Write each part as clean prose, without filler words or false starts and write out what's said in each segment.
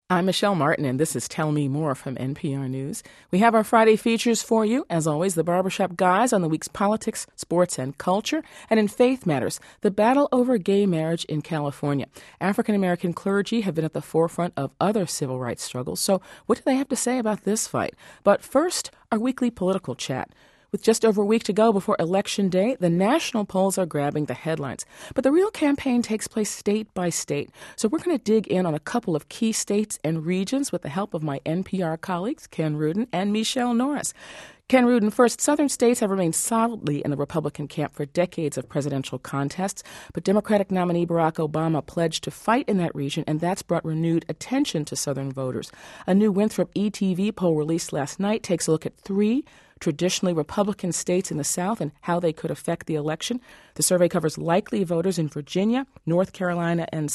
I'm Michelle Martin, and this is Tell Me More from NPR News. We have our Friday features for you. As always, the Barbershop Guys on the week's politics, sports, and culture. And in Faith Matters, the battle over gay marriage in California. African-American clergy have been at the forefront of other civil rights struggles. So what do they have to say about this fight? But first, our weekly political chat. With just over a week to go before Election Day, the national polls are grabbing the headlines. But the real campaign takes place state by state. So we're going to dig in on a couple of key states and regions with the help of my NPR colleagues, Ken Rudin and Michelle Norris. Ken Rudin, first, southern states have remained solidly in the Republican camp for decades of presidential contests, but Democratic nominee Barack Obama pledged to fight in that region, and that's brought renewed attention to southern voters. A new Winthrop ETV poll released last night takes a look at three traditionally Republican states in the South and how they could affect the election. The survey covers likely voters in Virginia, North Carolina, and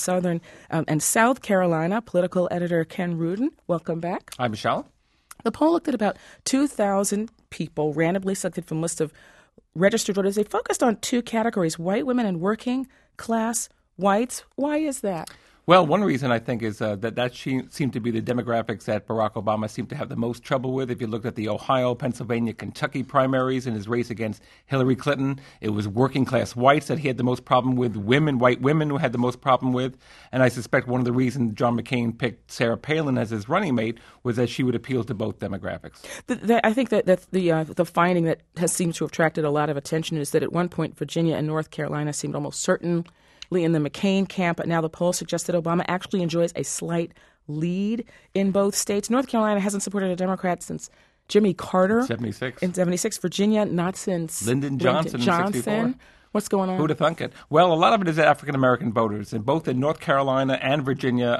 South Carolina. Political editor Ken Rudin, welcome back. Hi, Michelle. The poll looked at about 2,000 people randomly selected from a list of registered voters. They focused on two categories: white women and working class whites. Why is that? Well, one reason I think is that seemed to be the demographics that Barack Obama seemed to have the most trouble with. If you looked at the Ohio, Pennsylvania, Kentucky primaries in his race against Hillary Clinton, it was working class whites that he had the most problem with, white women who had the most problem with. And I suspect one of the reasons John McCain picked Sarah Palin as his running mate was that she would appeal to both demographics. I think that the finding that has seemed to have attracted a lot of attention is that at one point Virginia and North Carolina seemed almost certain in the McCain camp, but now the poll suggests that Obama actually enjoys a slight lead in both states. North Carolina hasn't supported a Democrat since Jimmy Carter. In 76. Virginia, not since Lyndon Johnson in 64. What's going on? Who'd have thunk it? Well, a lot of it is African-American voters. And both in North Carolina and Virginia,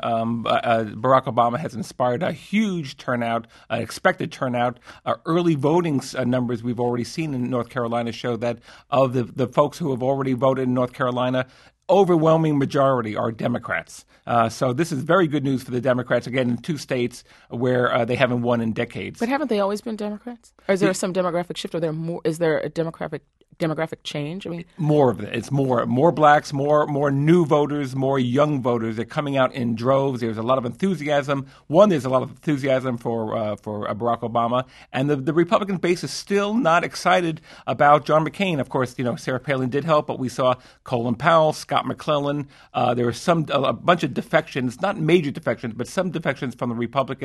Barack Obama has inspired a huge turnout, expected turnout. Early voting numbers we've already seen in North Carolina show that of the folks who have already voted in North Carolina, overwhelming majority are Democrats. So this is very good news for the Democrats, again, in two states where they haven't won in decades. But haven't they always been Democrats? Or is there some demographic shift? Is there a demographic change? I mean, more of it. It's more blacks, more new voters, more young voters. They're coming out in droves. There's a lot of enthusiasm. There's a lot of enthusiasm for Barack Obama, and the Republican base is still not excited about John McCain. Of course, Sarah Palin did help, but we saw Colin Powell, Scott McClellan. There was a bunch of defections, not major defections, but some defections from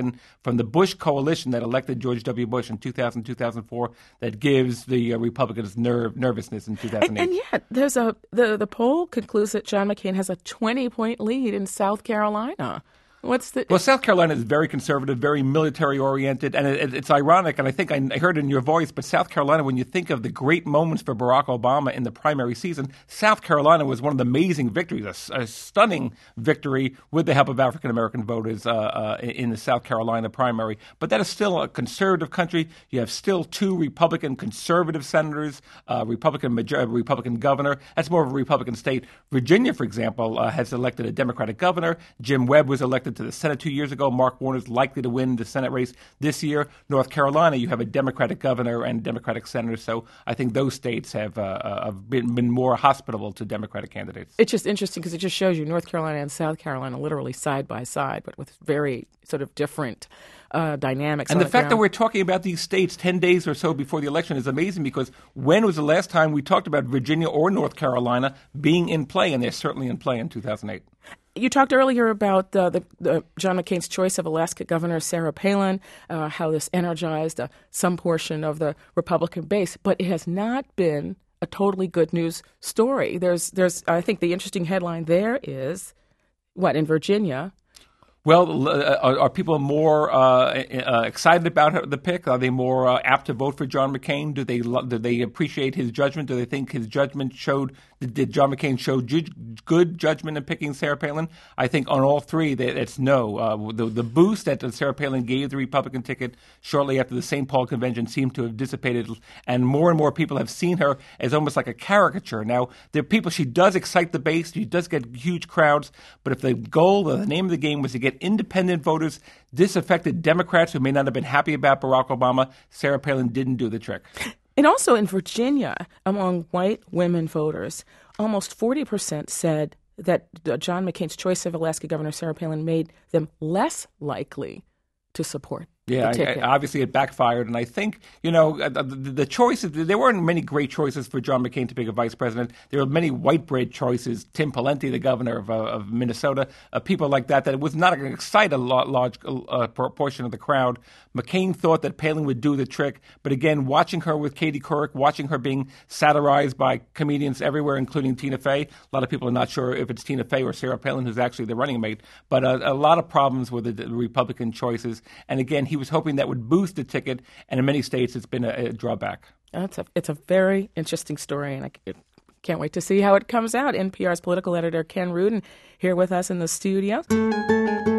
the Bush coalition that elected George W. Bush in 2000, 2004 that gives the Republicans nervousness in 2008. And yet, there's the poll concludes that John McCain has a 20-point lead in South Carolina. Well, South Carolina is very conservative, very military-oriented, and it's ironic, and I think I heard it in your voice, but South Carolina, when you think of the great moments for Barack Obama in the primary season, South Carolina was one of the amazing victories, a stunning victory with the help of African-American voters in the South Carolina primary. But that is still a conservative country. You have still two Republican conservative senators, Republican governor. That's more of a Republican state. Virginia, for example, has elected a Democratic governor. Jim Webb was elected to the Senate 2 years ago. Mark Warner's likely to win the Senate race this year. North Carolina, you have a Democratic governor and Democratic senators, so I think those states have been more hospitable to Democratic candidates. It's just interesting because it just shows you North Carolina and South Carolina literally side by side, but with very sort of different dynamics. And the fact that we're talking about these states 10 days or so before the election is amazing, because when was the last time we talked about Virginia or North Carolina being in play? And they're certainly in play in 2008. You talked earlier about the John McCain's choice of Alaska Governor Sarah Palin, how this energized some portion of the Republican base, but it has not been a totally good news story. There's I think the interesting headline there is, in Virginia? Well, are people more excited about the pick? Are they more apt to vote for John McCain? Do they appreciate his judgment? Do they think his judgment showed? Did John McCain show good judgment in picking Sarah Palin? I think on all three, it's no. The boost that Sarah Palin gave the Republican ticket shortly after the St. Paul convention seemed to have dissipated, and more people have seen her as almost like a caricature. Now, she does excite the base. She does get huge crowds, but if the goal or the name of the game was to get independent voters, disaffected Democrats who may not have been happy about Barack Obama, Sarah Palin didn't do the trick. And also in Virginia, among white women voters, almost 40% said that John McCain's choice of Alaska Governor Sarah Palin made them less likely to support the ticket. Obviously it backfired, and I think, the choices, there weren't many great choices for John McCain to pick a vice president. There were many white bread choices, Tim Pawlenty, the governor of Minnesota, people like that it was not going to excite a large portion of the crowd. McCain thought that Palin would do the trick, but again, watching her with Katie Couric, watching her being satirized by comedians everywhere, including Tina Fey. A lot of people are not sure if it's Tina Fey or Sarah Palin who's actually the running mate, but a lot of problems with the Republican choices. And again, he was hoping that would boost the ticket, and in many states it's been a drawback. It's a very interesting story, and I can't wait to see how it comes out. NPR's political editor Ken Rudin here with us in the studio.